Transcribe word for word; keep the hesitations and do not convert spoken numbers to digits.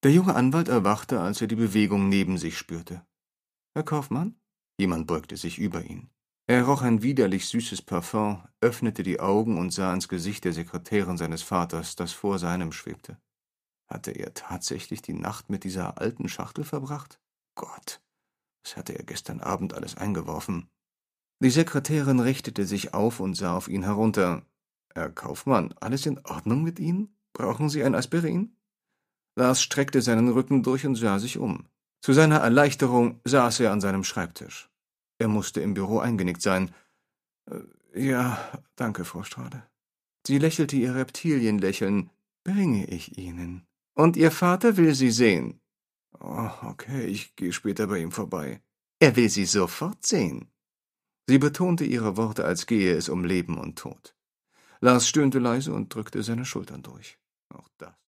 Der junge Anwalt erwachte, als er die Bewegung neben sich spürte. »Herr Kaufmann?« Jemand beugte sich über ihn. Er roch ein widerlich süßes Parfum, öffnete die Augen und sah ins Gesicht der Sekretärin seines Vaters, das vor seinem schwebte. Hatte er tatsächlich die Nacht mit dieser alten Schachtel verbracht? Gott, was hatte er gestern Abend alles eingeworfen? Die Sekretärin richtete sich auf und sah auf ihn herunter. »Herr Kaufmann, alles in Ordnung mit Ihnen? Brauchen Sie ein Aspirin?« Lars streckte seinen Rücken durch und sah sich um. Zu seiner Erleichterung saß er an seinem Schreibtisch. Er musste im Büro eingenickt sein. »Ja, danke, Frau Strade.« Sie lächelte ihr Reptilienlächeln. »Bringe ich Ihnen. Und Ihr Vater will Sie sehen.« »Oh, okay, ich gehe später bei ihm vorbei.« »Er will Sie sofort sehen.« Sie betonte ihre Worte, als gehe es um Leben und Tod. Lars stöhnte leise und drückte seine Schultern durch. Auch das